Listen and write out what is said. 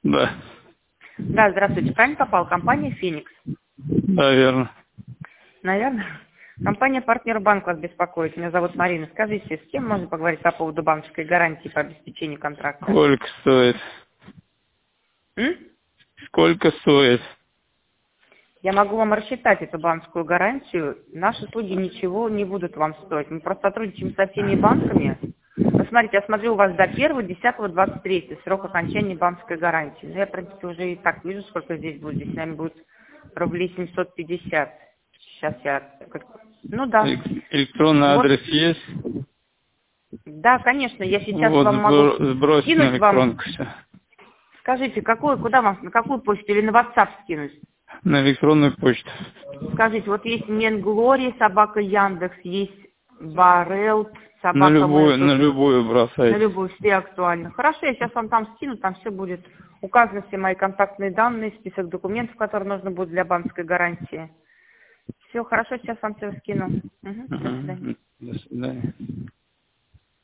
Да. Да, здравствуйте. Правильно попал? Компания «Феникс». Да, верно. Наверное. Компания «Партнер Банк» вас беспокоит. Меня зовут Марина. Скажите, с кем можно поговорить по поводу банковской гарантии по обеспечению контракта? Сколько стоит? М? Сколько стоит? Я могу вам рассчитать эту банковскую гарантию. Наши услуги ничего не будут вам стоить. Мы просто сотрудничаем со всеми банками. Посмотрите, я смотрю, у вас до 1.10.23 срок окончания банковской гарантии. Ну, я, в принципе, уже и так вижу, сколько здесь будет. Здесь, наверное, будет рублей 750. Сейчас я... Ну да. Электронный Вот. адрес есть? Да, конечно, я сейчас Вот, вам могу сбрось на скинуть вам. электронку все. Скажите, куда вам, на какую почту или на WhatsApp скинуть? На электронную почту. Скажите, вот есть Менглори, собака Яндекс, есть Барел, На собака Mail. любую На бросайте. любую, все актуально. Хорошо, я сейчас вам там скину, там все будет указаны, все мои контактные данные, список документов, которые нужно будет для банковской гарантии. Все, хорошо, сейчас вам все скину. До свидания. До свидания.